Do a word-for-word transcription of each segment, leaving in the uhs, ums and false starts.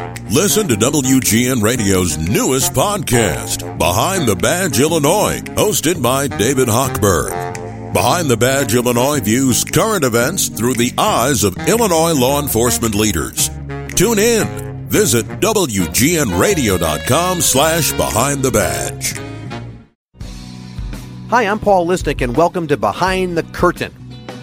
Listen to W G N Radio's newest podcast, Behind the Badge Illinois, hosted by David Hochberg. Behind the Badge Illinois views current events through the eyes of Illinois law enforcement leaders. Tune in. Visit W G N radio dot com slash behind the badge. Hi, I'm Paul Lisnick, and welcome to Behind the Curtain.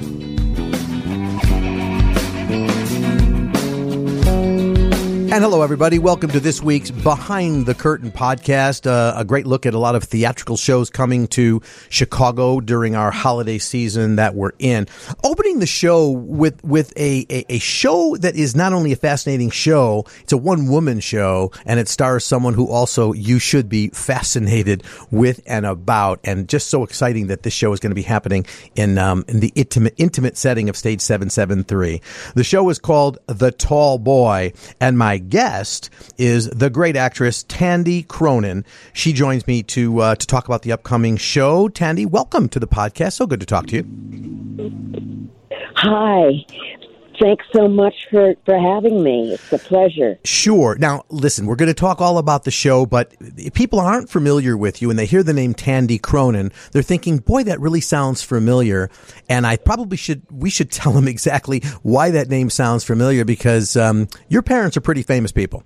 And hello, everybody. Welcome to this week's Behind the Curtain podcast. Uh, a great look at a lot of theatrical shows coming to Chicago during our holiday season that we're in. Opening the show with with a, a, a show that is not only a fascinating show, it's a one-woman show, and it stars someone who also you should be fascinated with and about. And just so exciting that this show is going to be happening in um, in the intimate, intimate setting of Stage seven seventy-three. The show is called The Tall Boy, and my guest is the great actress Tandy Cronin. She joins me to uh, to talk about the upcoming show. Tandy, welcome to the podcast. So good to talk to you. Hi. Thanks so much for, for having me. It's a pleasure. Sure. Now, listen, we're going to talk all about the show, but if people aren't familiar with you and they hear the name Tandy Cronin, they're thinking, boy, that really sounds familiar. And I probably should, we should tell them exactly why that name sounds familiar, because um, your parents are pretty famous people.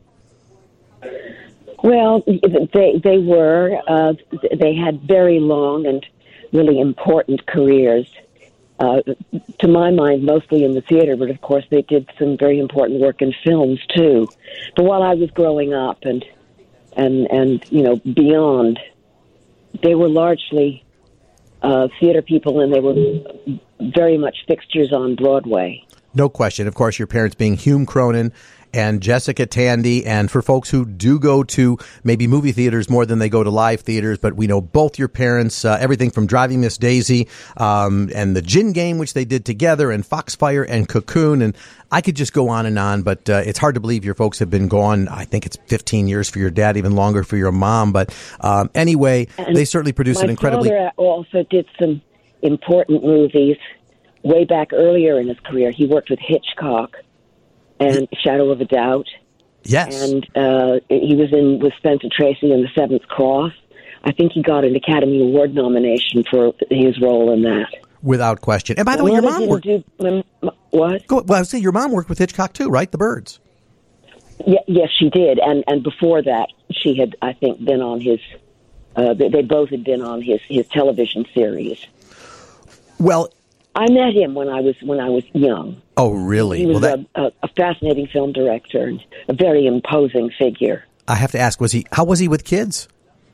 Well, they, they were. Uh, they had very long and really important careers. Uh, to my mind, mostly in the theater, but of course they did some very important work in films too. But while I was growing up and and and you know beyond, they were largely uh, theater people, and they were very much fixtures on Broadway. No question. Of course, your parents being Hume Cronin and Jessica Tandy. And for folks who do go to maybe movie theaters more than they go to live theaters, but we know both your parents, uh, everything from Driving Miss Daisy um, and the Gin Game, which they did together, and Foxfire and Cocoon. And I could just go on and on, but uh, it's hard to believe your folks have been gone. I think it's fifteen years for your dad, even longer for your mom. But um, anyway, and they certainly produced an incredibly... My father also did some important movies way back earlier in his career. He worked with Hitchcock and Shadow of a Doubt. Yes. And uh, he was in with Spencer Tracy in The Seventh Cross. I think he got an Academy Award nomination for his role in that. Without question. And by the way, your mom worked... Do, um, what? Go, well, I was saying your mom worked with Hitchcock too, right? The Birds. Yeah, yes, she did. And and before that, she had, I think, been on his... Uh, they, they both had been on his, his television series. Well... I met him when I was when I was young. Oh, really? He was well, that... a, a, a fascinating film director and a very imposing figure. I have to ask, was he? How was he with kids?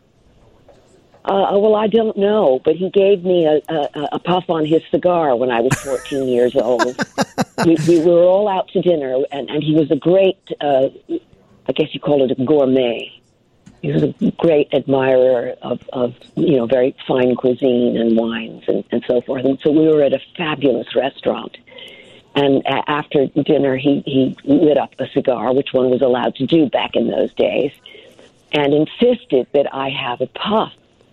Uh, well, I don't know, but he gave me a, a, a puff on his cigar when I was fourteen years old. We, we were all out to dinner, and, and he was a great, uh, I guess you call it a gourmet. He was a great admirer of, of, you know, very fine cuisine and wines and, and so forth. And so we were at a fabulous restaurant. And a- after dinner, he, he lit up a cigar, which one was allowed to do back in those days, and insisted that I have a puff,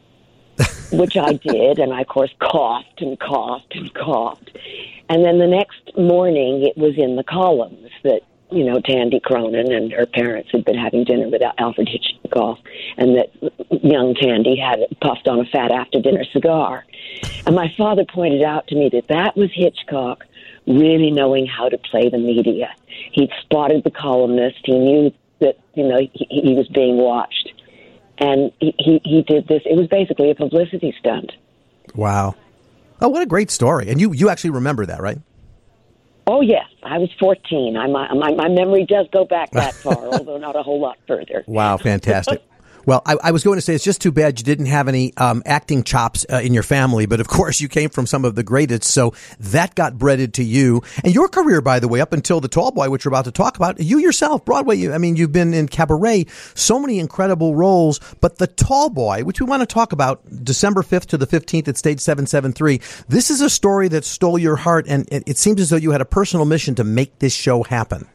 which I did. And I, of course, coughed and coughed and coughed. And then the next morning, it was in the columns that, you know, Tandy Cronin and her parents had been having dinner with Alfred Hitchcock, and that young Tandy had puffed on a fat after-dinner cigar. And my father pointed out to me that that was Hitchcock really knowing how to play the media. He'd spotted the columnist. He knew that, you know, he, he was being watched. And he, he, he did this. It was basically a publicity stunt. Wow. Oh, what a great story. And you, you actually remember that, right? Oh, yes. I was fourteen. I, my, my, my memory does go back that far, although not a whole lot further. Wow, fantastic. Well, I, I was going to say it's just too bad you didn't have any um, acting chops uh, in your family, but of course you came from some of the greatest, so that got breaded to you. And your career, by the way, up until The Tall Boy, which we're about to talk about, you yourself, Broadway, you, I mean, you've been in Cabaret, so many incredible roles, but The Tall Boy, which we want to talk about, December fifth to the fifteenth at Stage seven seventy-three, this is a story that stole your heart, and it, it seems as though you had a personal mission to make this show happen.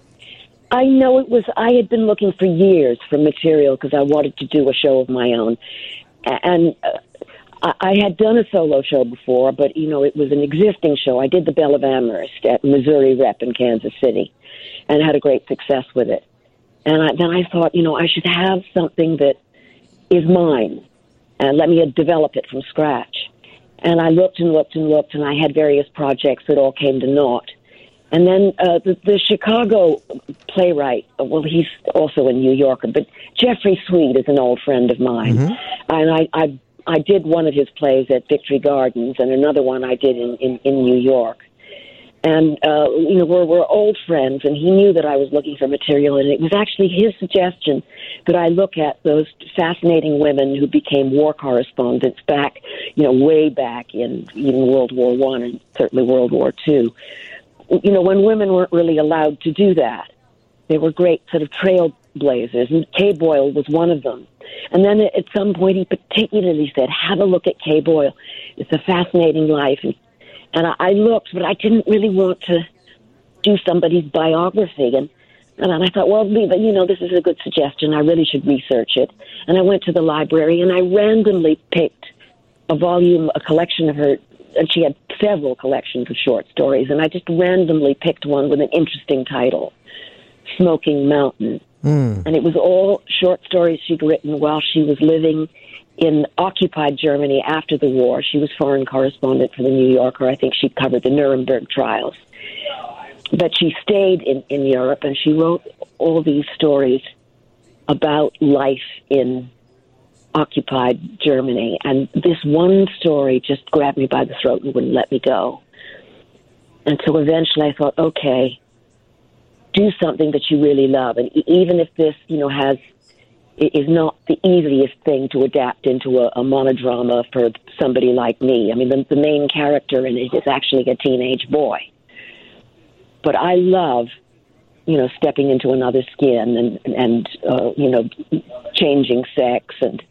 I know it was, I had been looking for years for material because I wanted to do a show of my own. And uh, I had done a solo show before, but, you know, it was an existing show. I did The Belle of Amherst at Missouri Rep in Kansas City and had a great success with it. And I, then I thought, you know, I should have something that is mine, and let me develop it from scratch. And I looked and looked and looked, and I had various projects that all came to naught. And then uh, the, the Chicago playwright, well, he's also a New Yorker, but Jeffrey Sweet is an old friend of mine. Mm-hmm. And I, I I did one of his plays at Victory Gardens and another one I did in, in, in New York. And, uh, you know, we're, we're old friends, and he knew that I was looking for material, and it was actually his suggestion that I look at those fascinating women who became war correspondents back, you know, way back in even World War One and certainly World War Two. You know, when women weren't really allowed to do that. They were great sort of trailblazers, and Kay Boyle was one of them. And then at some point he particularly said, have a look at Kay Boyle. It's a fascinating life. And, and I, I looked, but I didn't really want to do somebody's biography. And, and I thought, well, you know, this is a good suggestion. I really should research it. And I went to the library, and I randomly picked a volume, a collection of her, and she had several collections of short stories, and I just randomly picked one with an interesting title, Smoking Mountain. Mm. And it was all short stories she'd written while she was living in occupied Germany after the war. She was foreign correspondent for the New Yorker. I think she covered the Nuremberg trials. But she stayed in, in Europe, and she wrote all these stories about life in occupied Germany. And this one story just grabbed me by the throat and wouldn't let me go. And so eventually I thought, okay, do something that you really love. And even if this, you know, has is not the easiest thing to adapt into a, a monodrama for somebody like me. I mean, the, the main character in it is actually a teenage boy. But I love, you know, stepping into another skin and, and uh, you know, changing sex. And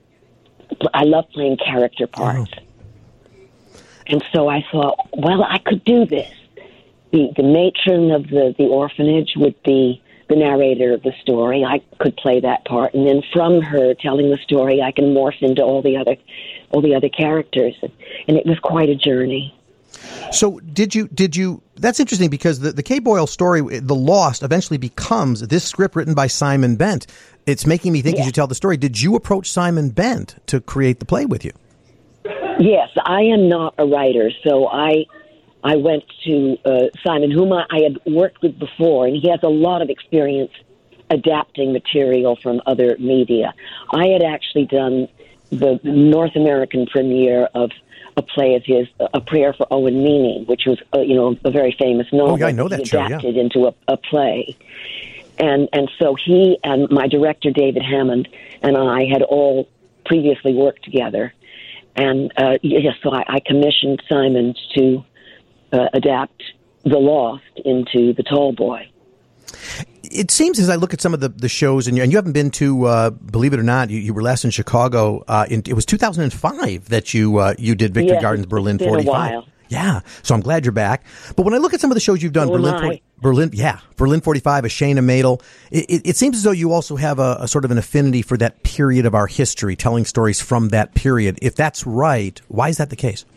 I love playing character parts. Oh. And so I thought, well, I could do this. The, the matron of the, the orphanage would be the narrator of the story. I could play that part, and then from her telling the story, I can morph into all the other, all the other characters, and, and it was quite a journey. So, did you? Did you? That's interesting because the the Kay Boyle story, The Lost, eventually becomes this script written by Simon Bent. It's making me think yeah. you should tell the story. Did you approach Simon Bent to create the play with you? Yes, I am not a writer, so I. I went to uh, Simon, whom I, I had worked with before, and he has a lot of experience adapting material from other media. I had actually done the North American premiere of a play of his, A Prayer for Owen Meany, which was, uh, you know, a very famous novel. Oh, yeah, I know that show, adapted yeah. into a, a play. And, and so he and my director, David Hammond, and I had all previously worked together. And, uh, yes, so I, I commissioned Simon to Uh, adapt The Lost into The Tall Boy. It seems as I look at some of the, the shows, and you, and you haven't been to, uh, believe it or not, you, you were last in Chicago. Uh, in, it was two thousand five that you uh, you did Victory yes, Gardens Berlin it's been forty-five. A while. Yeah, so I'm glad you're back. But when I look at some of the shows you've done, so Berlin, forty, Berlin, yeah, Berlin forty-five, A Shana Madel, it, it, it seems as though you also have a, a sort of an affinity for that period of our history, telling stories from that period. If that's right, why is that the case?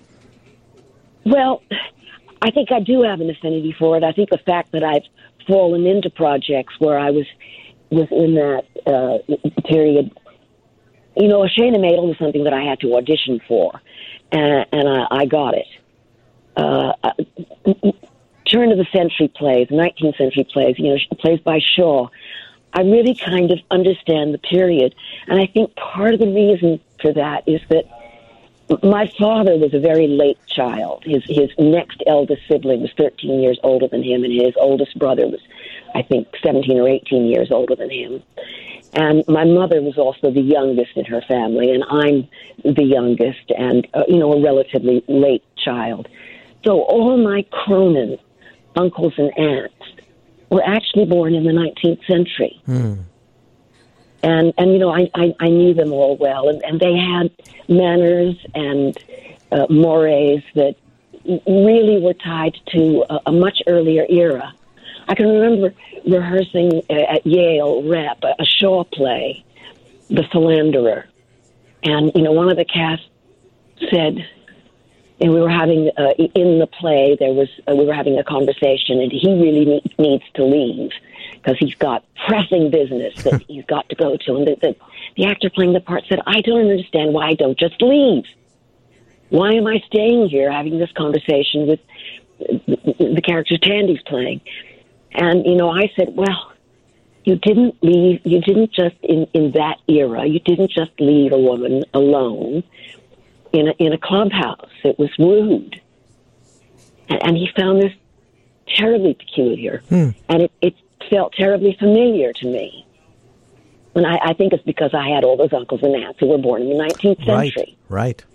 Well, I think I do have an affinity for it. I think the fact that I've fallen into projects where I was was in that uh, period, you know, A Shana Madel was something that I had to audition for, and, and I, I got it. Uh, turn of the century plays, nineteenth century plays, you know, plays by Shaw. I really kind of understand the period, and I think part of the reason for that is that my father was a very late child. His his next eldest sibling was thirteen years older than him, and his oldest brother was, I think, seventeen or eighteen years older than him. And my mother was also the youngest in her family, and I'm the youngest and, uh, you know, a relatively late child. So all my Cronin uncles and aunts were actually born in the nineteenth century. Hmm. And, and you know, I, I, I knew them all well, and, and they had manners and uh, mores that really were tied to a, a much earlier era. I can remember rehearsing at Yale Rep a Shaw play, The Philanderer. And, you know, one of the cast said, and we were having uh, in the play. There was uh, we were having a conversation, and he really ne- needs to leave because he's got pressing business that he's got to go to. And the, the, the actor playing the part said, "I don't understand why I don't just leave. Why am I staying here having this conversation with the, the character Tandy's playing?" And you know, I said, "Well, you didn't leave. You didn't just in, in that era. You didn't just leave a woman alone in a, in a clubhouse. It was rude." And, and he found this terribly peculiar, hmm. and it, it felt terribly familiar to me. And I, I think it's because I had all those uncles and aunts who were born in the nineteenth century. Right. Right.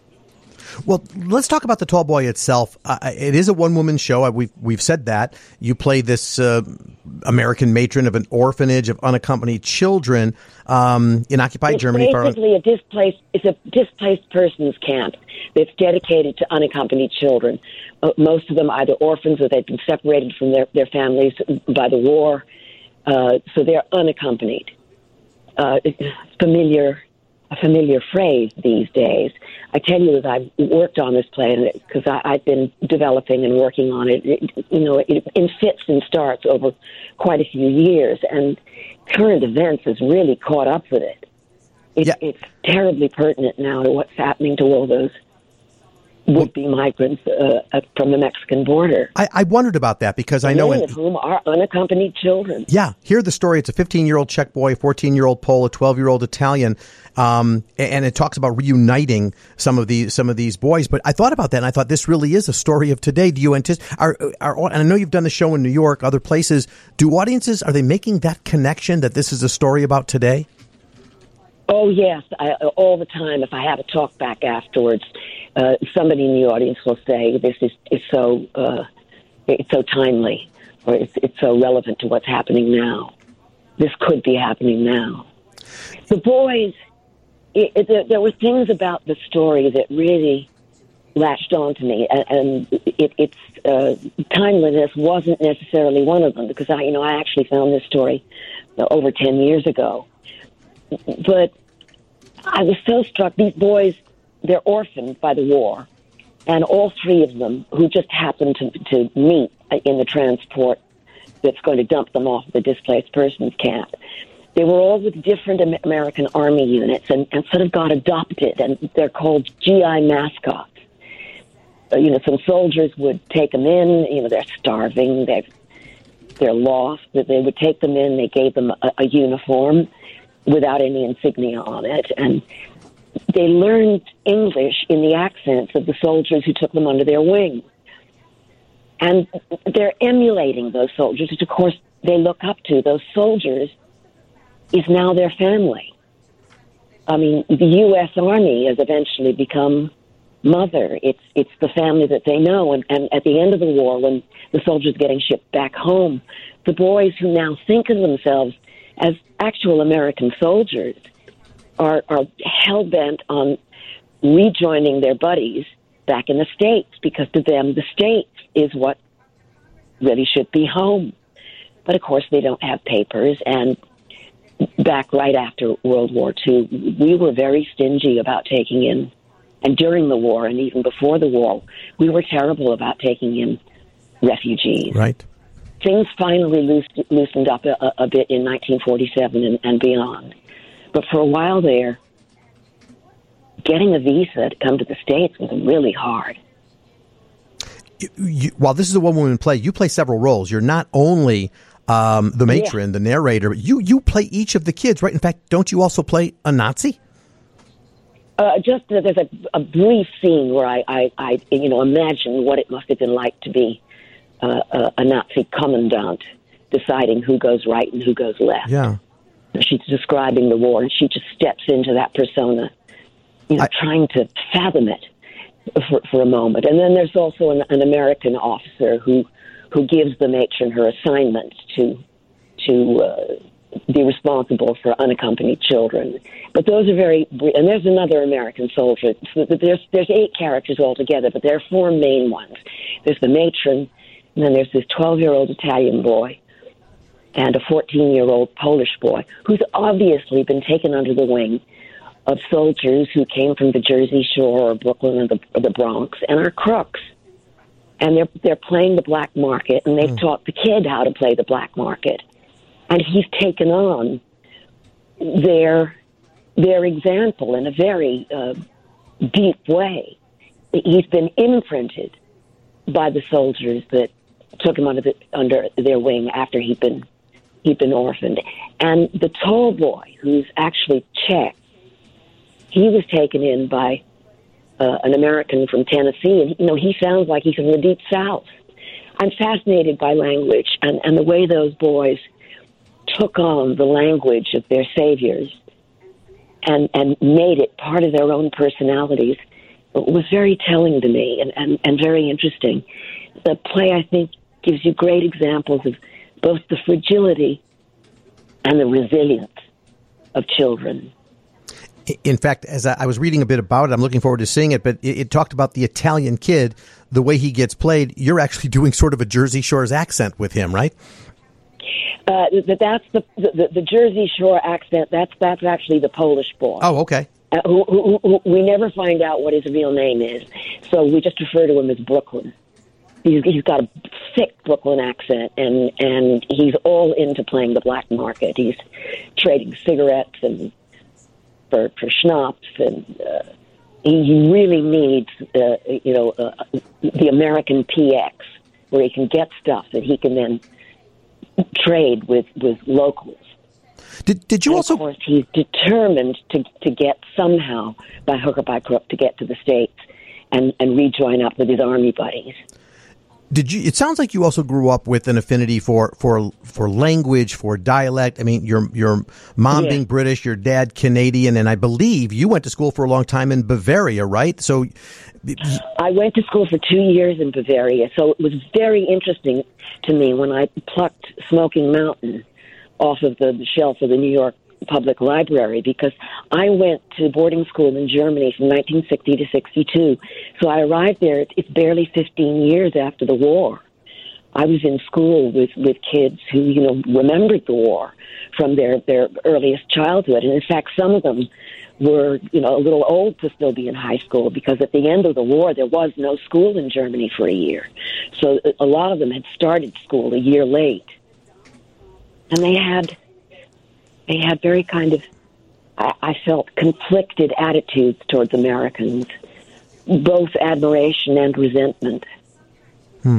Well, let's talk about The Tall Boy itself. Uh, it is a one-woman show. We've we've said that. You play this uh, American matron of an orphanage of unaccompanied children um, in occupied it's Germany. Basically, a displaced it's a displaced persons camp that's dedicated to unaccompanied children. Uh, most of them either orphans or they've been separated from their, their families by the war, uh, so they're unaccompanied. Uh, familiar. A familiar phrase these days. I tell you, as I've worked on this play, because I've been developing and working on it, it you know, it, in fits and starts over quite a few years, and current events has really caught up with it. it yeah. It's terribly pertinent now to what's happening to all those would-be migrants uh, from the Mexican border. I, I wondered about that because I know... Many of whom are unaccompanied children. Yeah, hear the story. It's a fifteen-year-old Czech boy, a fourteen-year-old Pole, a twelve-year-old Italian, um, and it talks about reuniting some of these some of these boys. But I thought about that, and I thought this really is a story of today. Do you anticipate... Are, are, and I know you've done the show in New York, other places. Do audiences, are they making that connection that this is a story about today? Oh, yes, I, all the time. If I have a talk back afterwards, uh, somebody in the audience will say, this is, is so uh, it's so timely, or it's, it's so relevant to what's happening now. This could be happening now. The boys, it, it, there, there were things about the story that really latched on to me, and, and it, its uh, timeliness wasn't necessarily one of them, because I, you know, I actually found this story over ten years ago. But I was so struck. These boys, they're orphaned by the war, and all three of them, who just happened to, to meet in the transport that's going to dump them off the displaced persons camp, they were all with different American Army units and, and sort of got adopted, and they're called G I mascots. Uh, you know, some soldiers would take them in. You know, they're starving, they're, they're lost. They would take them in, they gave them a, a uniform without any insignia on it, and they learned English in the accents of the soldiers who took them under their wing. And they're emulating those soldiers, which of course they look up to. Those soldiers is now their family. I mean, the U S Army has eventually become mother. It's it's the family that they know. And, and at the end of the war, when the soldiers are getting shipped back home, the boys who now think of themselves as actual American soldiers are, are hell-bent on rejoining their buddies back in the States, because to them the States is what really should be home. But of course they don't have papers, and back right after World War Two, we were very stingy about taking in, and during the war and even before the war, we were terrible about taking in refugees. Right. Things finally loosed, loosened up a, a bit in nineteen forty-seven and, and beyond. But for a while there, getting a visa to come to the States was really hard. You, you, while this is a one-woman play, you play several roles. You're not only um, the matron, yeah. the narrator, but you, you play each of the kids, right? In fact, don't you also play a Nazi? Uh, just uh, there's a, a brief scene where I, I, I, you know, imagine what it must have been like to be Uh, a, a Nazi commandant deciding who goes right and who goes left. Yeah. She's describing the war, and she just steps into that persona, you know, I, trying to fathom it for, for a moment. And then there's also an, an American officer who who gives the matron her assignment to to uh, be responsible for unaccompanied children. But those are very brief. And there's another American soldier. So there's there's eight characters altogether, but there are four main ones. There's the matron. And then there's this twelve-year-old Italian boy and a fourteen-year-old Polish boy who's obviously been taken under the wing of soldiers who came from the Jersey Shore or Brooklyn or the, or the Bronx and are crooks. And they're they're playing the black market, and they've mm. taught the kid how to play the black market. And he's taken on their their example in a very uh, deep way. He's been imprinted by the soldiers that took him under the, under their wing after he'd been he'd been orphaned. And the tall boy, who's actually Czech, he was taken in by uh, an American from Tennessee, and you know he sounds like he's from the Deep South. I'm fascinated by language and, and the way those boys took on the language of their saviors and, and made it part of their own personalities. It was very telling to me and, and, and very interesting. The play, I think, gives you great examples of both the fragility and the resilience of children. In fact, as I was reading a bit about it, I'm looking forward to seeing it, but it, it talked about the Italian kid, the way he gets played. You're actually doing sort of a Jersey Shore's accent with him, right? Uh, that's the, the the Jersey Shore accent. That's that's actually the Polish boy. Oh, okay. Uh, who, who, who, we never find out what his real name is, so we just refer to him as Brooklyn. He's, he's got a thick Brooklyn accent, and, and he's all into playing the black market. He's trading cigarettes and for, for schnapps, and uh, he really needs, uh, you know, uh, the American P X, where he can get stuff that he can then trade with, with locals. Did did you and also? Of course, he's determined to to get somehow, by hook or by crook, to get to the States and, and rejoin up with his army buddies. Did you? It sounds like you also grew up with an affinity for for for language, for dialect. I mean, your your mom yeah. being British, your dad Canadian, and I believe you went to school for a long time in Bavaria, right? So, I went to school for two years in Bavaria. So it was very interesting to me when I plucked Smoking Mountain off of the, the shelf of the New York Public Library, because I went to boarding school in Germany from nineteen sixty to sixty-two. So I arrived there, it's barely fifteen years after the war. I was in school with, with kids who, you know, remembered the war from their, their earliest childhood. And in fact, some of them were, you know, a little old to still be in high school, because at the end of the war, there was no school in Germany for a year. So a lot of them had started school a year late. And they had... They had very kind of, I, I felt, conflicted attitudes towards Americans, both admiration and resentment. Hmm.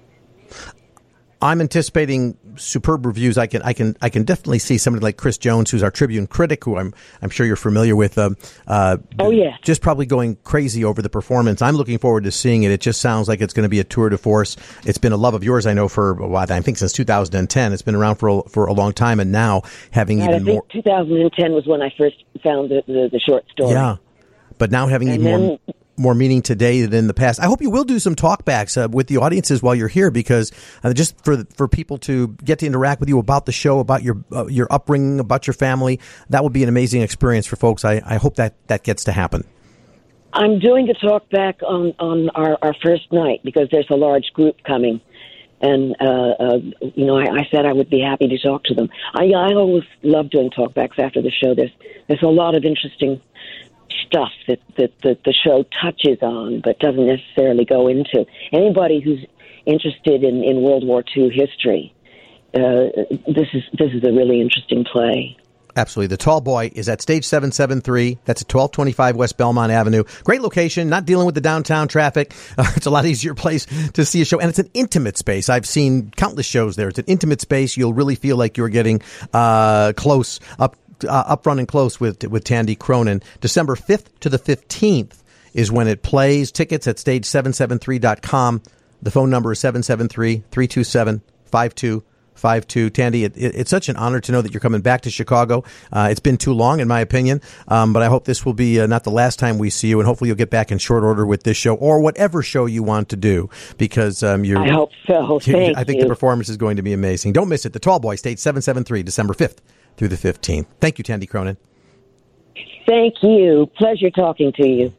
I'm anticipating superb reviews. I can, I can, I can definitely see somebody like Chris Jones, who's our Tribune critic, who I'm, I'm sure you're familiar with. Uh, uh, oh yeah, just probably going crazy over the performance. I'm looking forward to seeing it. It just sounds like it's going to be a tour de force. It's been a love of yours, I know, for a while. I think since two thousand ten. It's been around for a, for a long time, and now having right, even I think more. two thousand ten was when I first found the, the, the short story. Yeah, but now having and even then, more. more meaning today than in the past. I hope you will do some talkbacks uh, with the audiences while you're here, because uh, just for for people to get to interact with you about the show, about your uh, your upbringing, about your family, that would be an amazing experience for folks. I, I hope that that gets to happen. I'm doing a talkback on, on our, our first night, because there's a large group coming. And, uh, uh, you know, I, I said I would be happy to talk to them. I, I always love doing talkbacks after the show. There's, there's a lot of interesting stuff that, that, that the show touches on but doesn't necessarily go into. Anybody who's interested in, in World War Two history, uh, this is this is a really interesting play. Absolutely. The Tall Boy is at Stage seven seventy-three. That's at twelve twenty-five West Belmont Avenue. Great location, not dealing with the downtown traffic. Uh, it's a lot easier place to see a show, and it's an intimate space. I've seen countless shows there. It's an intimate space. You'll really feel like you're getting uh, close, up uh, up front and close with with Tandy Cronin. December fifth to the fifteenth is when it plays. Tickets at stage seven seven three dot com. The phone number is seven seven three, three two seven, five two five two. Tandy, it, it, it's such an honor to know that you're coming back to Chicago. Uh, it's been too long, in my opinion, um, but I hope this will be uh, not the last time we see you, and hopefully you'll get back in short order with this show or whatever show you want to do, because um, you're. I hope so. Thank I think you. the performance is going to be amazing. Don't miss it. The Tall Boy, Stage seven seventy-three, December fifth through the fifteenth. Thank you, Tandy Cronin. Thank you. Pleasure talking to you.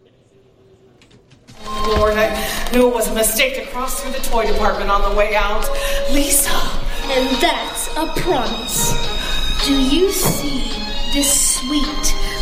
Lord, I knew it was a mistake to cross through the toy department on the way out. Lisa. And that's a promise. Do you see this sweet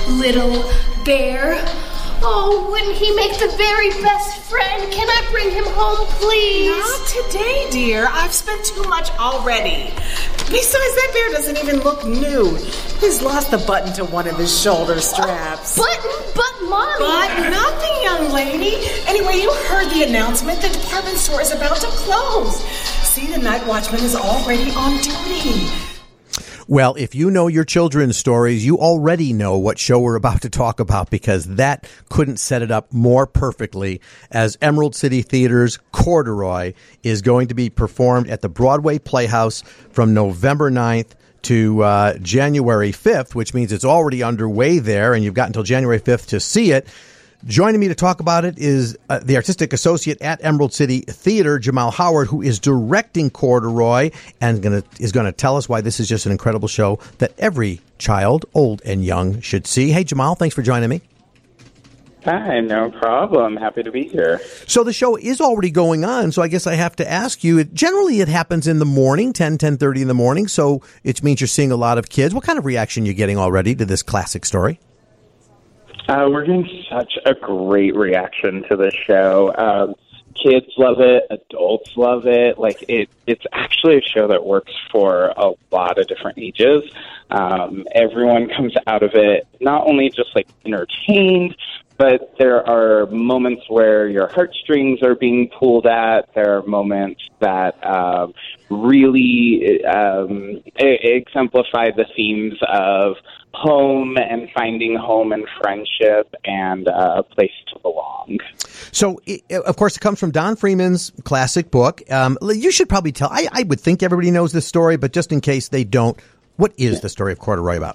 little bear. Oh, wouldn't he make the very best friend? Can I bring him home, please? Not today, dear. I've spent too much already. Besides, that bear doesn't even look new. He's lost the button to one of his shoulder straps. Oh, button? But, Mommy... But nothing, young lady. Anyway, you heard the announcement. The department store is about to close. See, the night watchman is already on duty. Well, if you know your children's stories, you already know what show we're about to talk about, because that couldn't set it up more perfectly, as Emerald City Theater's Corduroy is going to be performed at the Broadway Playhouse from November ninth to uh, January fifth, which means it's already underway there, and you've got until January fifth to see it. Joining me to talk about it is uh, the artistic associate at Emerald City Theater, Jamal Howard, who is directing Corduroy and gonna, is going to tell us why this is just an incredible show that every child, old and young, should see. Hey, Jamal, thanks for joining me. Hi, no problem. Happy to be here. So the show is already going on, so I guess I have to ask you, it, generally it happens in the morning, ten, ten thirty in the morning, so it means you're seeing a lot of kids. What kind of reaction are you getting already to this classic story? Uh, we're getting such a great reaction to this show. Um, kids love it. Adults love it. Like it, it's actually a show that works for a lot of different ages. Um, everyone comes out of it not only just like entertained, but there are moments where your heartstrings are being pulled at. There are moments that um, really um, exemplify the themes of home and finding home and friendship and uh, a place to belong. So, it, of course, it comes from Don Freeman's classic book. Um, you should probably tell, I, I would think everybody knows this story, but just in case they don't, what is the story of Corduroy about?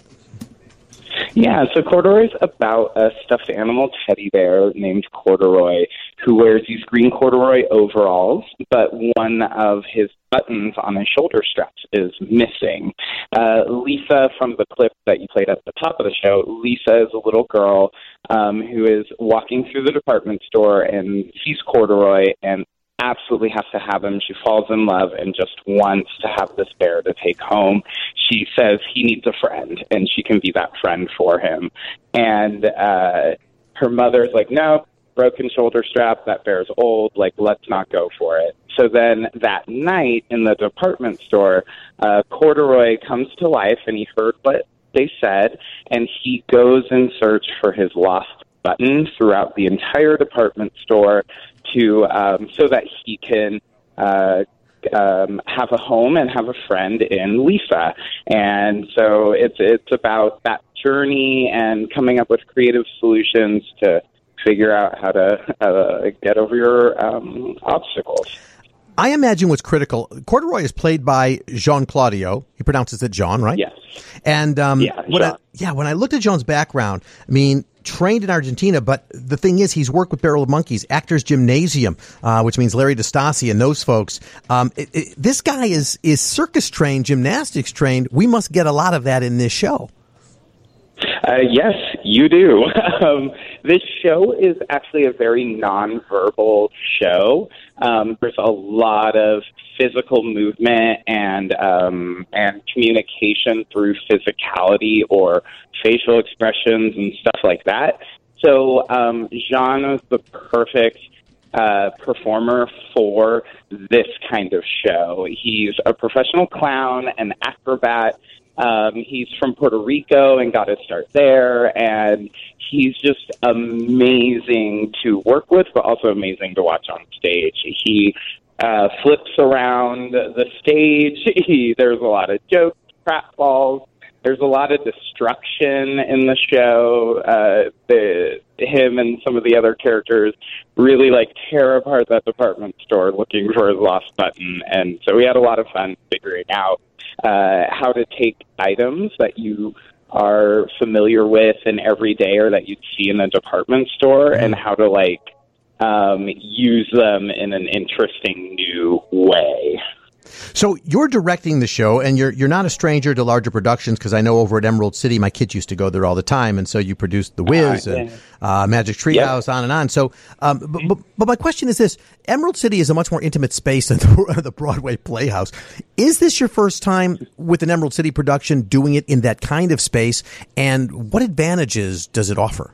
Yeah, so Corduroy is about a stuffed animal teddy bear named Corduroy who wears these green corduroy overalls, but one of his buttons on his shoulder straps is missing. Uh, Lisa, from the clip that you played at the top of the show, Lisa is a little girl um, who is walking through the department store and sees Corduroy and absolutely has to have him. She falls in love and just wants to have this bear to take home. She says he needs a friend, and she can be that friend for him. And uh, her mother's like, no, broken shoulder strap, that bear's old, like, let's not go for it. So then that night in the department store, uh, Corduroy comes to life, and he heard what they said, and he goes in search for his lost button throughout the entire department store to um, so that he can uh, um, have a home and have a friend in Lisa. And so it's it's about that journey and coming up with creative solutions to figure out how to uh, get over your um, obstacles. I imagine what's critical, Corduroy is played by Jean Claudio. He pronounces it John, right? Yes. And um, yeah, when I, yeah, when I looked at John's background, I mean, trained in Argentina, but the thing is, he's worked with Barrel of Monkeys, Actors Gymnasium, uh, which means Larry DeStasi and those folks. Um, it, it, this guy is is circus trained, gymnastics trained. We must get a lot of that in this show. Uh, yes, you do. Um, this show is actually a very nonverbal show. Um, there's a lot of physical movement and um, and communication through physicality or facial expressions and stuff like that. So um, Jean is the perfect uh, performer for this kind of show. He's a professional clown, an acrobat. Um, he's from Puerto Rico and got his start there, and he's just amazing to work with, but also amazing to watch on stage. He uh, flips around the stage. He, there's a lot of jokes, pratfalls. There's a lot of destruction in the show. Uh, the, him and some of the other characters really like tear apart that department store looking for his lost button. And so we had a lot of fun figuring out uh, how to take items that you are familiar with in every day or that you'd see in a department store mm-hmm. and how to like um, use them in an interesting new way. So you're directing the show, and you're you're not a stranger to larger productions, because I know over at Emerald City, my kids used to go there all the time, and so you produced The Wiz uh, and uh, Magic Treehouse, yep. on and on. So, um, but, but, but my question is this: Emerald City is a much more intimate space than the, the Broadway Playhouse. Is this your first time with an Emerald City production doing it in that kind of space, and what advantages does it offer?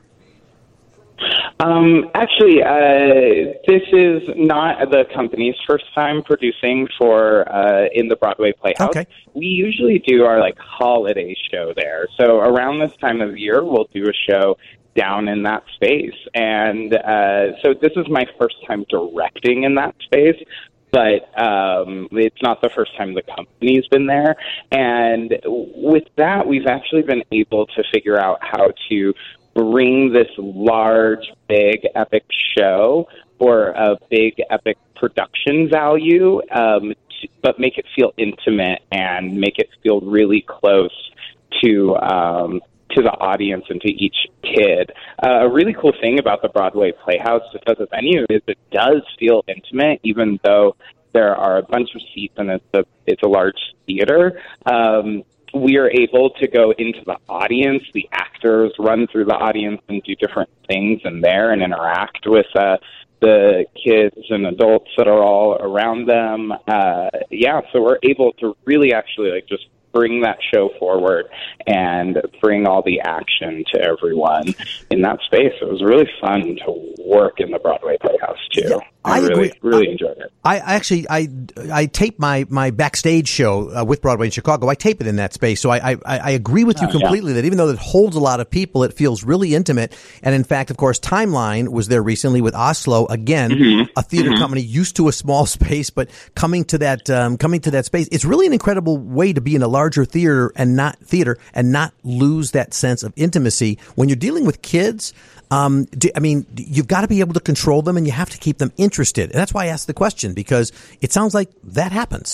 Um, actually, uh, this is not the company's first time producing for uh, in the Broadway Playhouse. Okay. We usually do our like holiday show there. So around this time of year, we'll do a show down in that space. And uh, so this is my first time directing in that space. But um, it's not the first time the company's been there. And with that, we've actually been able to figure out how to bring this large, big, epic show or a big, epic production value, um, to, but make it feel intimate and make it feel really close to um, to the audience and to each kid. Uh, a really cool thing about the Broadway Playhouse, just as a venue, is it does feel intimate, even though there are a bunch of seats and it's a, it's a large theater. Um, we are able to go into the audience, the actors run through the audience and do different things in there and interact with uh, the kids and adults that are all around them. Uh, yeah, so we're able to really actually like just bring that show forward and bring all the action to everyone in that space. It was really fun to work in the Broadway Playhouse too. Yeah, I, I really, agree. really I, enjoyed it. I actually, I, I tape my, my backstage show uh, with Broadway in Chicago. I tape it in that space. So I, I, I agree with you oh, completely yeah. that even though it holds a lot of people, it feels really intimate. And in fact, of course, Timeline was there recently with Oslo. Again, mm-hmm. a theater mm-hmm. company used to a small space, but coming to that, um, coming to that space, it's really an incredible way to be in a larger theater and not theater and not lose that sense of intimacy when you're dealing with kids. Um, do, I mean, you've got to be able to control them and you have to keep them interested. And that's why I asked the question, because it sounds like that happens.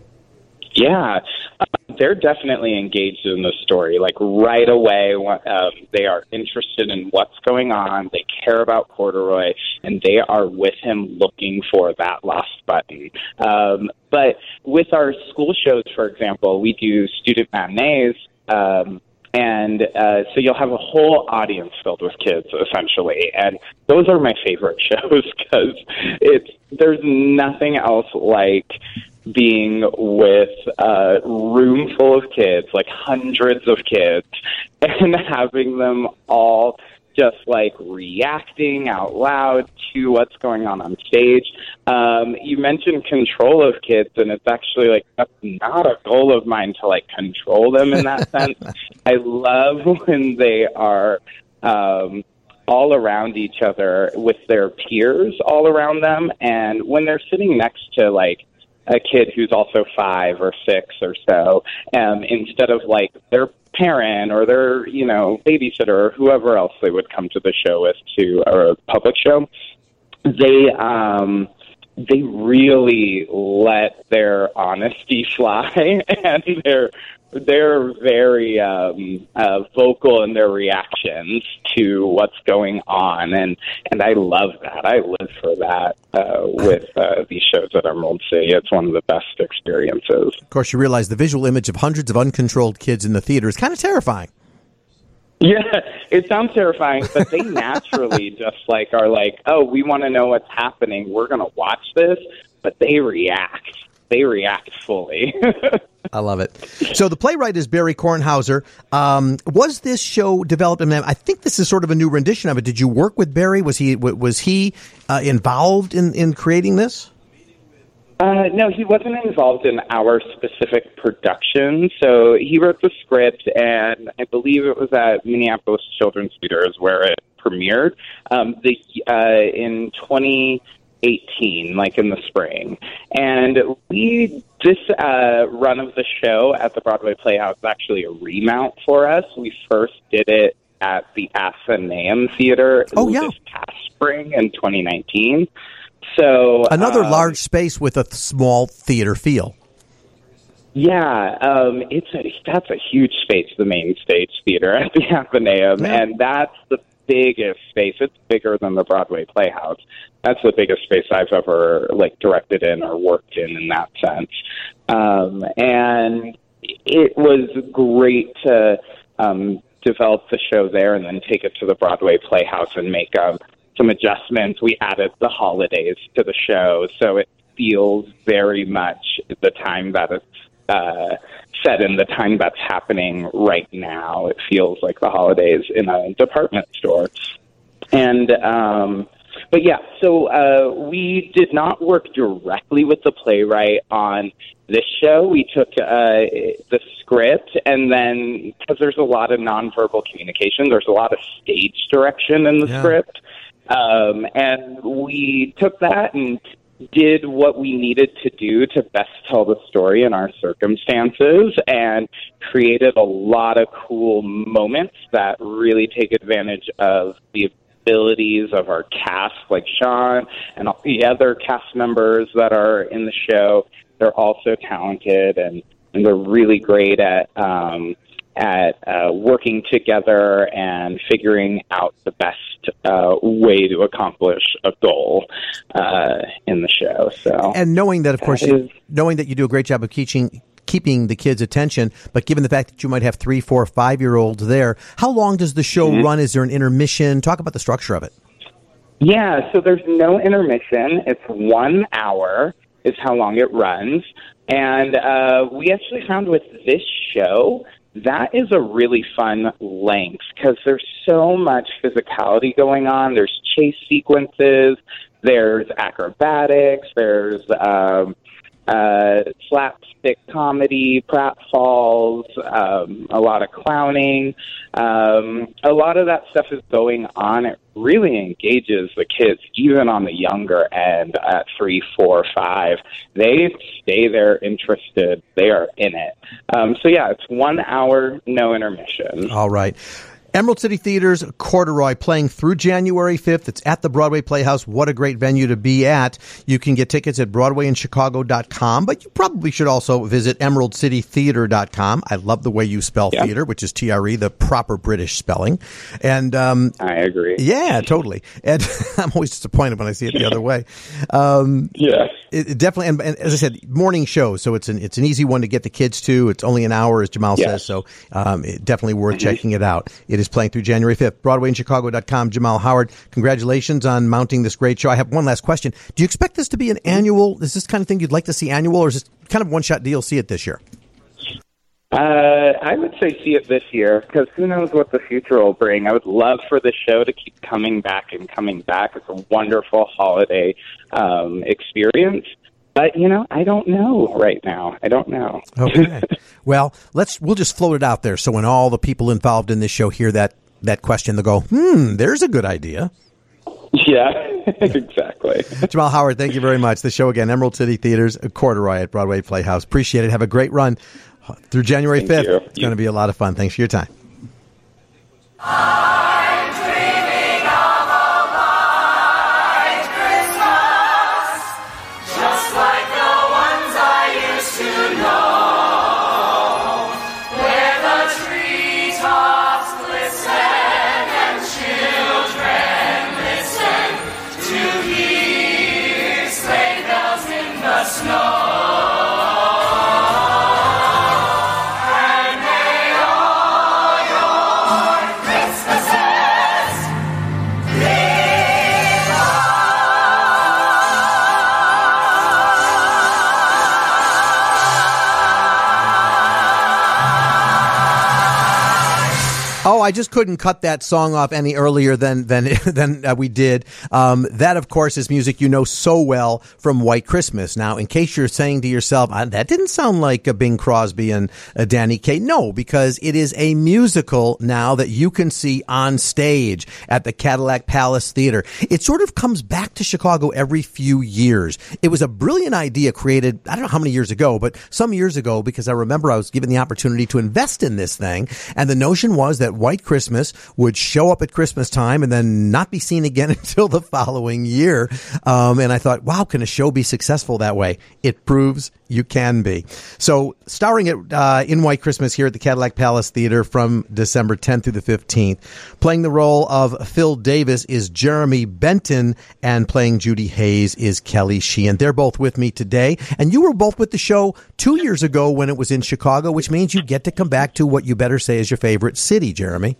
Yeah, uh, they're definitely engaged in the story. Like right away, um, they are interested in what's going on. They care about Corduroy, and they are with him looking for that lost button. Um, but with our school shows, for example, we do student matinees. Um, And uh, so you'll have a whole audience filled with kids, essentially. And those are my favorite shows because it's there's nothing else like being with a room full of kids, like hundreds of kids, and having them all just like reacting out loud to what's going on on stage. Um, you mentioned control of kids, and it's actually like that's not a goal of mine to like control them in that sense. I love when they are um, all around each other with their peers all around them, and when they're sitting next to like a kid who's also five or six or so, um, instead of like their parent or their, you know, babysitter or whoever else they would come to the show with to a public show, they um, they really let their honesty fly, and they're they're very um, uh, vocal in their reactions to what's going on, and and I love that. I live for that uh, with uh, these shows at Emerald City. It's one of the best experiences. Of course, you realize the visual image of hundreds of uncontrolled kids in the theater is kind of terrifying. Yeah, it sounds terrifying, but they naturally just like are like, oh, we want to know what's happening. We're going to watch this, but they react. They react fully. I love it. So the playwright is Barry Kornhauser. Um, was this show developed? I mean, I think this is sort of a new rendition of it. Did you work with Barry? Was he was he uh, involved in, in creating this? Uh, no, he wasn't involved in our specific production. So he wrote the script, and I believe it was at Minneapolis Children's Theater is where it premiered um, the uh, in twenty eighteen, like in the spring. And we, this uh, run of the show at the Broadway Playhouse is actually a remount for us. We first did it at the Athenaeum Theater oh, yeah. this past spring in twenty nineteen. So another um, large space with a th- small theater feel. Yeah, um, it's a, that's a huge space, the main stage theater at the Athenaeum, yeah. And that's the biggest space. It's bigger than the Broadway Playhouse. That's the biggest space I've ever like directed in or worked in in that sense. Um, and it was great to um, develop the show there and then take it to the Broadway Playhouse and make um, some adjustments. We added the holidays to the show, so it feels very much the time that it's uh, set in, the time that's happening right now. It feels like the holidays in a department store. And, um, but yeah, so uh, we did not work directly with the playwright on this show. We took uh, the script, and then, because there's a lot of nonverbal communication, there's a lot of stage direction in the yeah. script. Um, and we took that and did what we needed to do to best tell the story in our circumstances, and created a lot of cool moments that really take advantage of the abilities of our cast, like Sean and all the other cast members that are in the show. They're all so talented, and, and they're really great at um, at uh, working together and figuring out the best uh, way to accomplish a goal uh, in the show. So, and knowing that, of course, that is, knowing that you do a great job of teaching, keeping the kids' attention, but given the fact that you might have three, four, five-year-olds there, how long does the show mm-hmm. run? Is there an intermission? Talk about the structure of it. Yeah, so there's no intermission. It's one hour is how long it runs. And uh, we actually found with this show, that is a really fun length because there's so much physicality going on. There's chase sequences, there's acrobatics, there's um, uh, slapstick comedy, pratfalls, um, a lot of clowning. Um, a lot of that stuff is going on. It really engages the kids, even on the younger end at three, four, five. They stay there interested. They are in it. Um, so, yeah, it's one hour, no intermission. All right. Emerald City Theater's Corduroy, playing through January fifth. It's at the Broadway Playhouse. What a great venue to be at. You can get tickets at broadway in chicago dot com, but you probably should also visit emerald city theater dot com. I love the way you spell yeah. theater, which is T R E, the proper British spelling. And um, I agree. Yeah, totally. And I'm always disappointed when I see it the other way. Um, yeah. It, it definitely, and, and as I said, morning show, so it's an it's an easy one to get the kids to. It's only an hour, as Jamal yes. says, so um, it, definitely worth mm-hmm. checking it out. It is playing through January fifth. broadway in chicago dot com. Jamal Howard, congratulations on mounting this great show. I have one last question. Do you expect this to be an annual? Is this kind of thing you'd like to see annual, or is this kind of one-shot deal? See it this year? Uh, I would say see it this year, because who knows what the future will bring. I would love for the show to keep coming back and coming back. It's a wonderful holiday um, experience. But, you know, I don't know right now. I don't know. Okay. Well, let's we'll just float it out there. So when all the people involved in this show hear that, that question, they'll go, hmm, there's a good idea. Yeah, exactly. Jamal Howard, thank you very much. The show again, Emerald City Theater's Corduroy at Broadway Playhouse. Appreciate it. Have a great run through January fifth. It's going to be a lot of fun. Thanks for your time. I'm dreaming of a white Christmas, just like the ones I used to know, where the treetops glisten and children listen to hear sleigh bells in the snow. Oh, I just couldn't cut that song off any earlier than than than uh, we did. Um, that, of course, is music you know so well from White Christmas. Now, in case you're saying to yourself, that didn't sound like a Bing Crosby and a Danny Kaye. No, because it is a musical now that you can see on stage at the Cadillac Palace Theater. It sort of comes back to Chicago every few years. It was a brilliant idea created, I don't know how many years ago, but some years ago, because I remember I was given the opportunity to invest in this thing. And the notion was that White Christmas would show up at Christmas time and then not be seen again until the following year. Um, and I thought, wow, can a show be successful that way? It proves you can be. So starring it uh, in White Christmas here at the Cadillac Palace Theater from December tenth through the fifteenth. Playing the role of Phil Davis is Jeremy Benton, and playing Judy Hayes is Kelly Sheehan. They're both with me today. And you were both with the show two years ago when it was in Chicago, which means you get to come back to what you better say is your favorite city, Jeremy.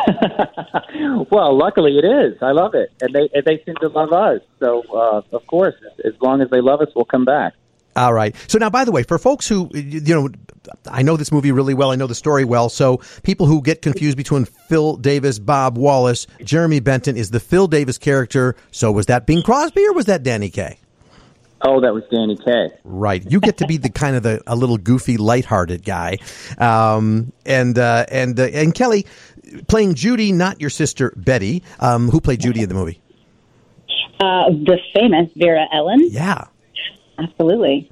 Well, luckily it is. I love it. And they and they seem to love us. So, uh, of course, as long as they love us, we'll come back. All right. So now, by the way, for folks who, you know, I know this movie really well. I know the story well. So people who get confused between Phil Davis, Bob Wallace, Jeremy Benton is the Phil Davis character. So was that Bing Crosby or was that Danny Kaye? Oh, that was Danny Kaye. Right. You get to be the kind of the a little goofy, lighthearted guy. Um, and uh, and uh, and Kelly playing Judy, not your sister Betty. Um, who played Judy in the movie? Uh, the famous Vera Ellen. Yeah. Absolutely.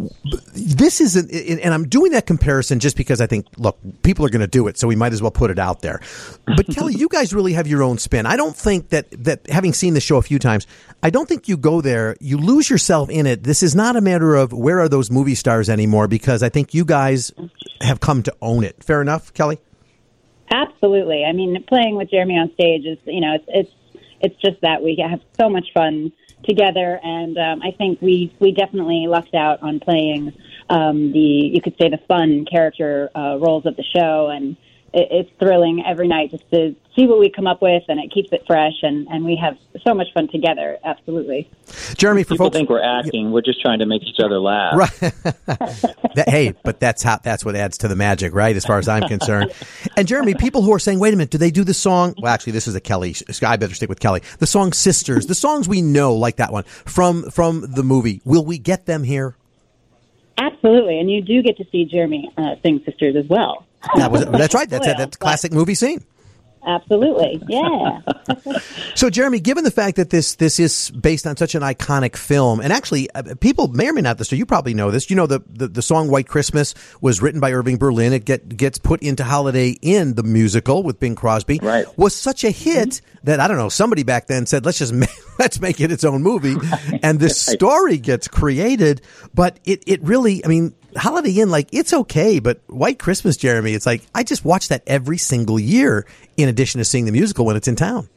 This is, an, and I'm doing that comparison just because I think, look, people are going to do it, so we might as well put it out there. But Kelly, you guys really have your own spin. I don't think that, that having seen the show a few times, I don't think you go there, you lose yourself in it. This is not a matter of where are those movie stars anymore, because I think you guys have come to own it. Fair enough, Kelly? Absolutely. I mean, playing with Jeremy on stage is, you know, it's it's it's just that we have so much fun together, and um, I think we we definitely lucked out on playing um, the, you could say, the fun character uh, roles of the show, and it, it's thrilling every night just to see what we come up with, and it keeps it fresh, and, and we have so much fun together. Absolutely. Jeremy, for people folks, think we're acting, we're just trying to make each other laugh. Right. that, hey, but that's how that's what adds to the magic, right? As far as I'm concerned. And Jeremy, people who are saying, "Wait a minute, do they do the song?" Well, actually, this is a Kelly. I better stick with Kelly. The song "Sisters," the songs we know, like that one from from the movie. Will we get them here? Absolutely, and you do get to see Jeremy uh, sing "Sisters" as well. That was that's right. That's a, that's a classic movie scene. Absolutely, yeah. So, Jeremy, given the fact that this this is based on such an iconic film, and actually, uh, people may or may not, so you probably know this. You know, the, the the song "White Christmas" was written by Irving Berlin. It get gets put into Holiday Inn, the musical with Bing Crosby. Right. Was such a hit mm-hmm. that I don't know. Somebody back then said, "Let's just make, let's make it its own movie," right. And this story gets created. But it it really, I mean. Holiday Inn, like, it's okay, but White Christmas, Jeremy, it's like, I just watch that every single year in addition to seeing the musical when it's in town.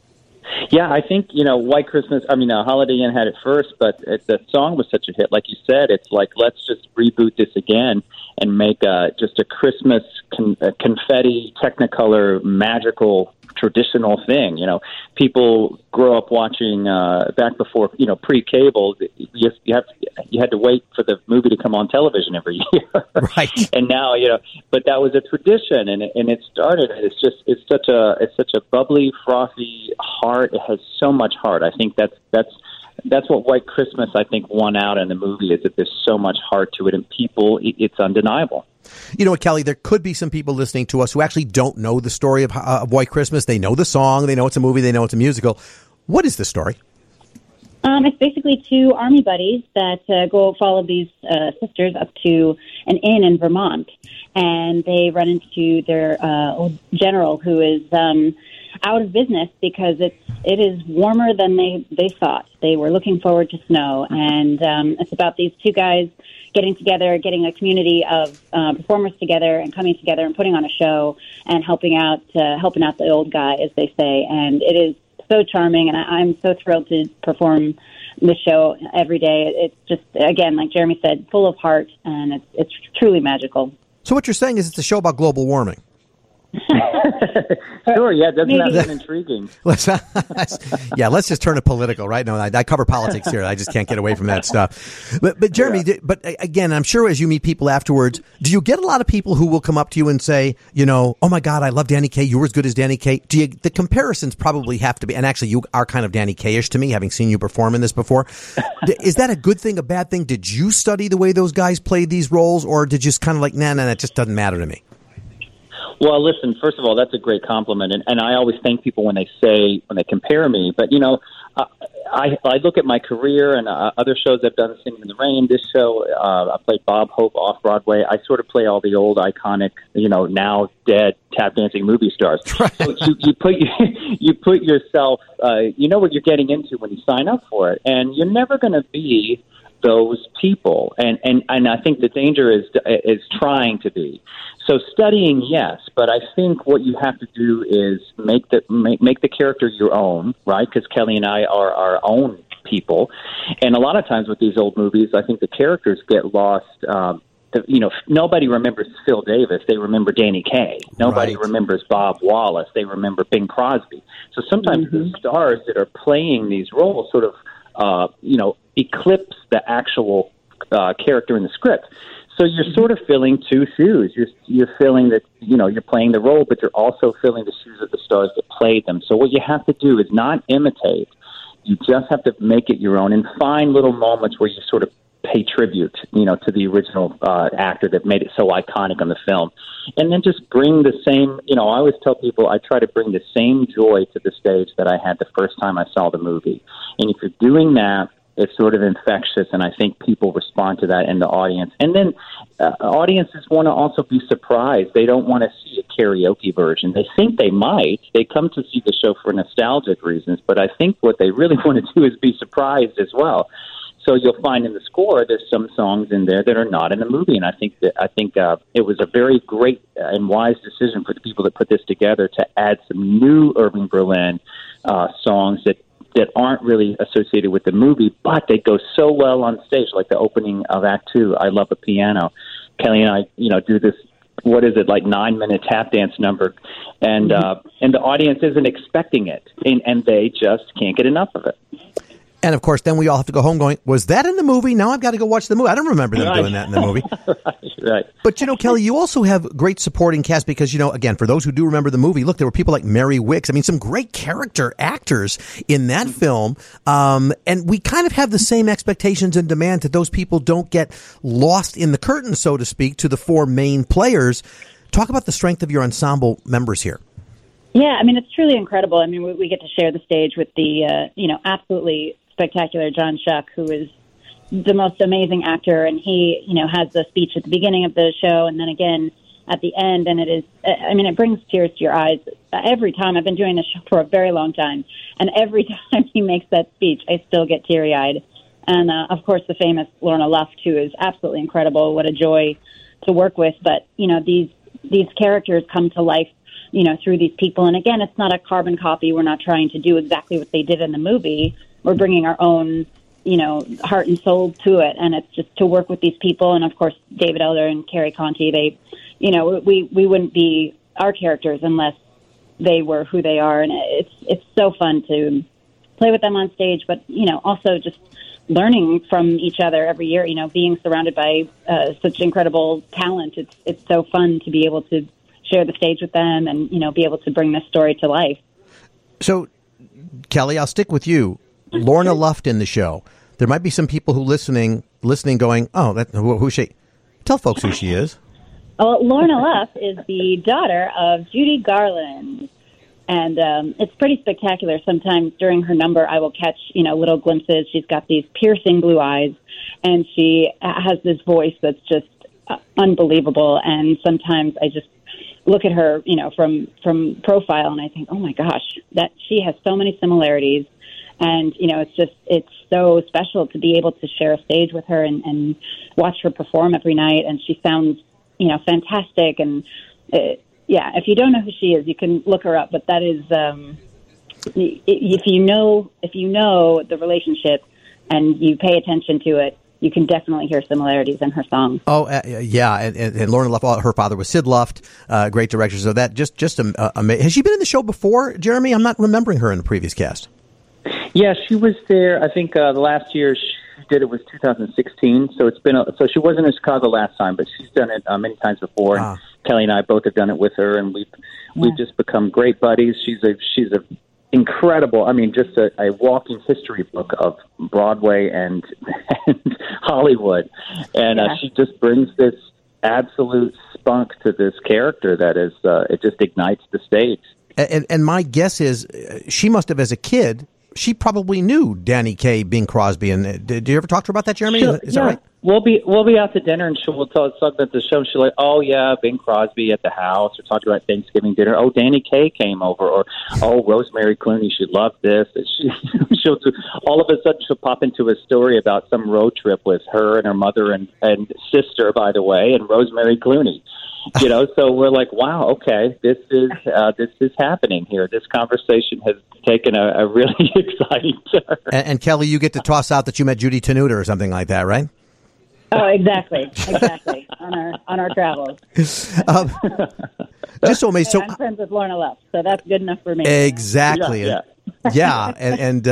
Yeah, I think, you know, White Christmas, I mean, uh, Holiday Inn had it first, but it, the song was such a hit. Like you said, it's like, let's just reboot this again and make uh, just a Christmas con- a confetti, Technicolor, magical, traditional thing. You know, people grow up watching uh, back before, you know, pre-cable. You, you have you had to wait for the movie to come on television every year, right? And now, you know, but that was a tradition, and it, and it started. It's just it's such a it's such a bubbly, frothy heart. It has so much heart. I think that's that's. That's what White Christmas, I think, won out in the movie, is that there's so much heart to it, and people, it's undeniable. You know what, Kelly, there could be some people listening to us who actually don't know the story of, uh, of White Christmas. They know the song, they know it's a movie, they know it's a musical. What is the story? Um, it's basically two Army buddies that uh, go follow these uh, sisters up to an inn in Vermont, and they run into their uh, old general who is um, out of business because it's it is warmer than they, they thought. They were looking forward to snow, and um, it's about these two guys getting together, getting a community of uh, performers together and coming together and putting on a show and helping out uh, helping out the old guy, as they say. And it is so charming, and I, I'm so thrilled to perform the show every day. It's just, again, like Jeremy said, full of heart, and it's it's truly magical. So what you're saying is it's a show about global warming. Sure, yeah, doesn't Maybe. that sound intriguing? Let's, yeah, let's just turn it political, right? No, I, I cover politics here. I just can't get away from that stuff. But, but Jeremy, yeah. but again, I'm sure as you meet people afterwards, do you get a lot of people who will come up to you and say, you know, oh my God, I love Danny Kaye. You were as good as Danny Kaye. Do you? The comparisons probably have to be, and actually, you are kind of Danny Kaye-ish to me, having seen you perform in this before. Is that a good thing, a bad thing? Did you study the way those guys played these roles, or did you just kind of like, nah, nah, that just doesn't matter to me? Well, listen, first of all, that's a great compliment. And, and I always thank people when they say, when they compare me. But, you know, uh, I, I look at my career and uh, other shows I've done, Singing in the Rain, this show, uh, I played Bob Hope off-Broadway. I sort of play all the old iconic, you know, now dead tap dancing movie stars. Right. So you, you put you put yourself, uh, you know what you're getting into when you sign up for it, and you're never going to be those people, and, and and I think the danger is is trying to be. So studying, yes, but I think what you have to do is make the make, make the character your own, right? Because Kelly and I are our own people, and a lot of times with these old movies, I think the characters get lost. Um, the, you know, nobody remembers Phil Davis; they remember Danny Kaye. Nobody right. remembers Bob Wallace; they remember Bing Crosby. So sometimes mm-hmm. the stars that are playing these roles sort of, uh, you know, eclipse the actual uh, character in the script. So you're sort of filling two shoes. You're you're feeling that, you know, you're playing the role, but you're also filling the shoes of the stars that played them. So what you have to do is not imitate. You just have to make it your own and find little moments where you sort of pay tribute, you know, to the original uh, actor that made it so iconic on the film. And then just bring the same, you know, I always tell people I try to bring the same joy to the stage that I had the first time I saw the movie. And if you're doing that, it's sort of infectious, and I think people respond to that in the audience. And then uh, audiences want to also be surprised. They don't want to see a karaoke version. They think they might. They come to see the show for nostalgic reasons, but I think what they really want to do is be surprised as well. So you'll find in the score there's some songs in there that are not in the movie, and I think that I think uh, it was a very great and wise decision for the people that put this together to add some new Irving Berlin uh, songs that. that aren't really associated with the movie, but they go so well on stage, like the opening of Act Two, I Love a Piano. Kelly and I, you know, do this, what is it, like nine-minute tap dance number, and uh, and the audience isn't expecting it, and, and they just can't get enough of it. And, of course, then we all have to go home going, was that in the movie? Now I've got to go watch the movie. I don't remember them right. doing that in the movie. right, right. But, you know, Kelly, you also have great supporting cast because, you know, again, for those who do remember the movie, look, there were people like Mary Wicks. I mean, some great character actors in that film. Um, and we kind of have the same expectations and demand that those people don't get lost in the curtain, so to speak, to the four main players. Talk about the strength of your ensemble members here. Yeah, I mean, it's truly incredible. I mean, we, we get to share the stage with the, uh, you know, absolutely spectacular John Schuck, who is the most amazing actor, and he, you know, has the speech at the beginning of the show and then again at the end, and it is, I mean, it brings tears to your eyes every time. I've been doing this show for a very long time, and every time he makes that speech, I still get teary-eyed. And, uh, of course, the famous Lorna Luft, who is absolutely incredible. What a joy to work with. But, you know, these these characters come to life, you know, through these people. And, again, it's not a carbon copy. We're not trying to do exactly what they did in the movie. We're bringing our own, you know, heart and soul to it, and it's just to work with these people. And, of course, David Elder and Carrie Conti, they, you know, we, we wouldn't be our characters unless they were who they are. And it's it's so fun to play with them on stage, but, you know, also just learning from each other every year, you know, being surrounded by uh, such incredible talent. It's, it's so fun to be able to share the stage with them and, you know, be able to bring this story to life. So, Kelly, I'll stick with you. Lorna Luft in the show. There might be some people who listening listening going, oh, that who, who's she? Tell folks who she is. Well, Lorna Luft is the daughter of Judy Garland, and um, it's pretty spectacular. Sometimes during her number, I will catch, you know, little glimpses. She's got these piercing blue eyes, and she has this voice that's just uh, unbelievable. And sometimes I just look at her, you know, from from profile, and I think, oh my gosh, that she has so many similarities. And, you know, it's just, it's so special to be able to share a stage with her and, and watch her perform every night. And she sounds, you know, fantastic. And, uh, yeah, if you don't know who she is, you can look her up. But that is, um, if you know, if you know the relationship and you pay attention to it, you can definitely hear similarities in her songs. Oh, uh, yeah. And, and, and Lorna Luft, her father was Sid Luft, uh, great director. So that just, just uh, amazing. Has she been in the show before, Jeremy? I'm not remembering her in the previous cast. Yeah, she was there. I think uh, the last year she did it was two thousand sixteen. So it's been a, so she wasn't in Chicago last time, but she's done it uh, many times before. Ah. And Kelly and I both have done it with her, and we've yeah. we've just become great buddies. She's a she's a incredible. I mean, just a, a walking history book of Broadway and, and Hollywood, and yeah. uh, she just brings this absolute spunk to this character that is uh, it just ignites the stage. And, and my guess is she must have, as a kid, she probably knew Danny Kaye, Bing Crosby. And uh, did, did you ever talk to her about that, Jeremy? Sure, Is yeah. that right? We'll be we'll be out to dinner, and she'll we'll talk, talk about the show. And she'll like, oh yeah, Bing Crosby at the house, or talking about Thanksgiving dinner. Oh, Danny Kaye came over, or oh, Rosemary Clooney, she loved this. And she, she'll do, all of a sudden she'll pop into a story about some road trip with her and her mother and, and sister, by the way, and Rosemary Clooney. You know, so we're like, wow, okay, this is uh, this is happening here. This conversation has taken a, a really exciting turn. And, and Kelly, you get to toss out that you met Judy Tenuta or something like that, right? Oh, exactly, exactly. on our on our travels. Um, just so amazing. So I'm friends with Lorna Luft, so that's good enough for me. Exactly. Yeah, yeah. yeah. And, and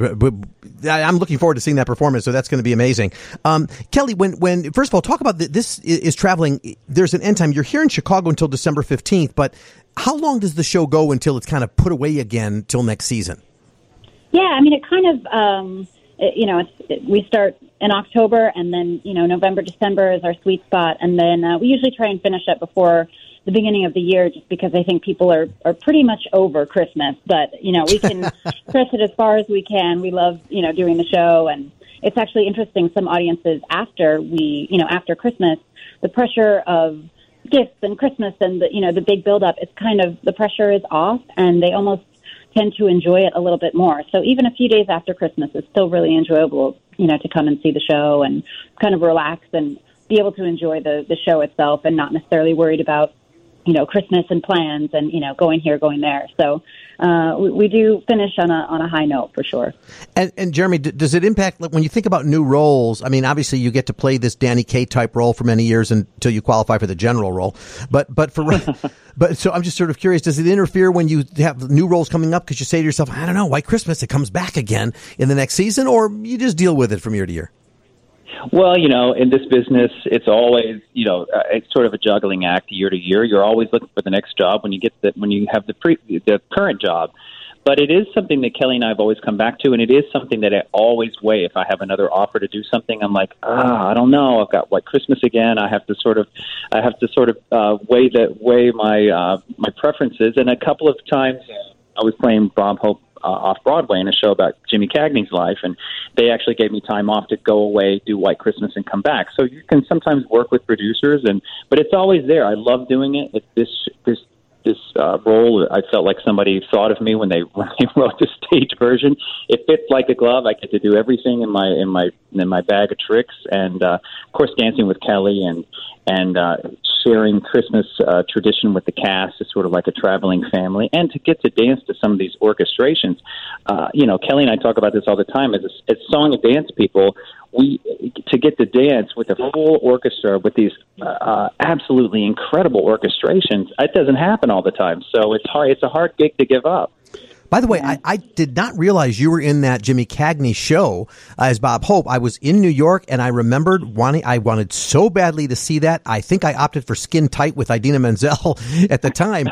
uh, I'm looking forward to seeing that performance. So that's going to be amazing. Um, Kelly, when when first of all, talk about the, this is traveling. There's an end time. You're here in Chicago until December fifteenth, but how long does the show go until it's kind of put away again till next season? Yeah, I mean, it kind of. Um, It, you know, it's, it, we start in October, and then, you know, November, December is our sweet spot. And then uh, we usually try and finish it before the beginning of the year, just because I think people are, are pretty much over Christmas. But, you know, we can press it as far as we can. We love, you know, doing the show. And it's actually interesting. Some audiences after we, you know, after Christmas, the pressure of gifts and Christmas and, the, you know, the big buildup, it's kind of, the pressure is off, and they almost tend to enjoy it a little bit more. So even a few days after Christmas, it's still really enjoyable, you know, to come and see the show and kind of relax and be able to enjoy the, the show itself and not necessarily worried about, you know, Christmas and plans and, you know, going here, going there. So uh, we, we do finish on a on a high note for sure. And, and Jeremy, d- does it impact, like, when you think about new roles? I mean, obviously you get to play this Danny Kaye type role for many years until you qualify for the general role. But but for but so I'm just sort of curious, does it interfere when you have new roles coming up because you say to yourself, I don't know, White Christmas, it comes back again in the next season, or you just deal with it from year to year? Well, you know, in this business, it's always, you know, uh, it's sort of a juggling act year to year. You're always looking for the next job when you get the, when you have the pre, the current job. But it is something that Kelly and I have always come back to, and it is something that I always weigh. If I have another offer to do something, I'm like, ah, I don't know. I've got White Christmas again. I have to sort of, I have to sort of uh, weigh that, weigh my uh, my preferences. And a couple of times, I was playing Bob Hope uh, off Broadway in a show about Jimmy Cagney's life, and they actually gave me time off to go away, do White Christmas, and come back. So you can sometimes work with producers, and but it's always there. I love doing it. It's this this. This uh, role, I felt like somebody thought of me when they when they wrote the stage version. It fits like a glove. I get to do everything in my in my in my bag of tricks, and uh, of course, dancing with Kelly and and uh, sharing Christmas uh, tradition with the cast is sort of like a traveling family. And to get to dance to some of these orchestrations, uh, you know, Kelly and I talk about this all the time. As a, as song and dance people, we to get to dance with a full orchestra with these uh, absolutely incredible orchestrations, it doesn't happen all the time. So it's hard. It's a hard gig to give up. By the way, I, I did not realize you were in that Jimmy Cagney show uh, as Bob Hope. I was in New York, and I remembered wanting. I wanted so badly to see that. I think I opted for Skin Tight with Idina Menzel at the time.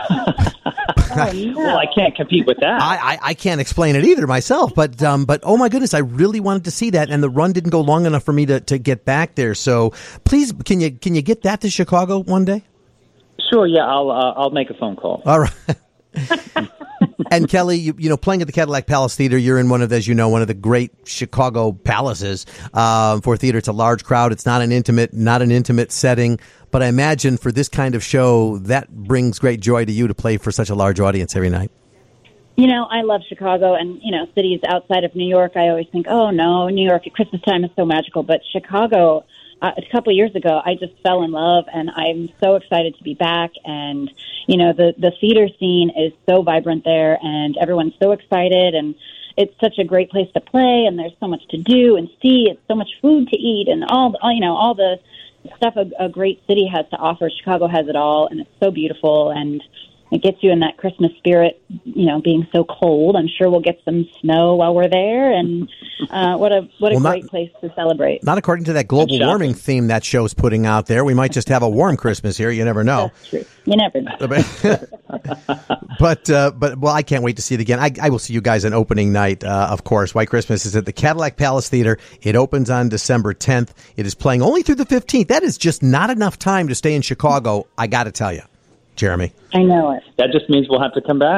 Oh, no. Well, I can't compete with that. I, I, I can't explain it either myself, but um, but oh my goodness, I really wanted to see that, and the run didn't go long enough for me to, to get back there. So please, can you can you get that to Chicago one day? Sure, yeah, I'll uh, I'll make a phone call. All right. And Kelly, you, you know, playing at the Cadillac Palace Theater, you're in one of, as you know, one of the great Chicago palaces um, for theater. It's a large crowd. It's not an intimate, not an intimate setting. But I imagine for this kind of show, that brings great joy to you to play for such a large audience every night. You know, I love Chicago, and, you know, cities outside of New York, I always think, oh, no, New York at Christmas time is so magical. But Chicago, uh, a couple of years ago, I just fell in love, and I'm so excited to be back. And, you know, the, the theater scene is so vibrant there, and everyone's so excited, and it's such a great place to play, and there's so much to do and see. It's so much food to eat, and all, all you know, all the stuff a, a great city has to offer. Chicago has it all, and it's so beautiful, and it gets you in that Christmas spirit, you know, being so cold. I'm sure we'll get some snow while we're there, and uh, what a what a well, great not, place to celebrate. Not according to that global warming theme that show's putting out there. We might just have a warm Christmas here. You never know. That's true. You never know. but, uh, but well, I can't wait to see it again. I, I will see you guys on opening night, uh, of course. White Christmas is at the Cadillac Palace Theater. It opens on December tenth. It is playing only through the fifteenth. That is just not enough time to stay in Chicago, I got to tell you. Jeremy. I know it. That just means we'll have to come back.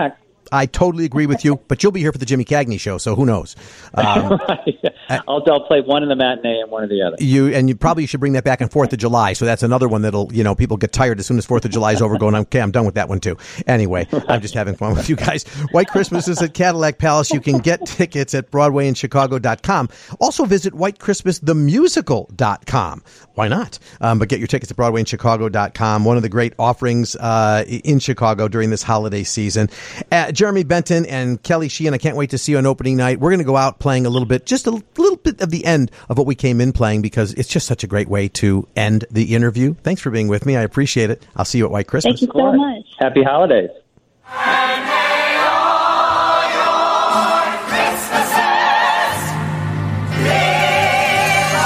I totally agree with you, but you'll be here for the Jimmy Cagney show, so who knows? Um, I'll, I'll play one in the matinee and one in the other. You and you probably should bring that back on Fourth of July. So that's another one that'll, you know, people get tired as soon as Fourth of July is over. Going, okay, I'm done with that one too. Anyway, I'm just having fun with you guys. White Christmas is at Cadillac Palace. You can get tickets at Broadway in Chicago dot com. Also visit White Christmas the Musical dot com. Why not? Um, but get your tickets at Broadway in Chicago dot com. One of the great offerings uh, in Chicago during this holiday season. Uh, Jeremy Benton and Kelly Sheehan, I can't wait to see you on opening night. We're going to go out playing a little bit, just a little bit of the end of what we came in playing, because it's just such a great way to end the interview. Thanks for being with me. I appreciate it. I'll see you at White Christmas. Thank you so much. Happy holidays. And may all your Christmases live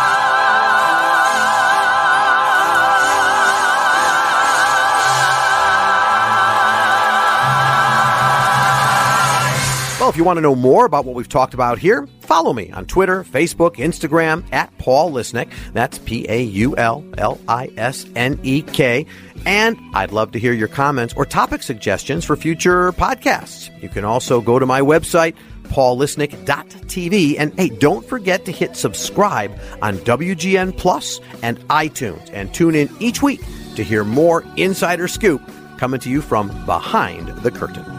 Well, if you want to know more about what we've talked about here, follow me on Twitter, Facebook, Instagram, at Paul Lisnek. That's P A U L L I S N E K. And I'd love to hear your comments or topic suggestions for future podcasts. You can also go to my website, paul lisnek dot t v. And hey, don't forget to hit subscribe on W G N Plus and iTunes. And tune in each week to hear more Insider Scoop coming to you from behind the curtain.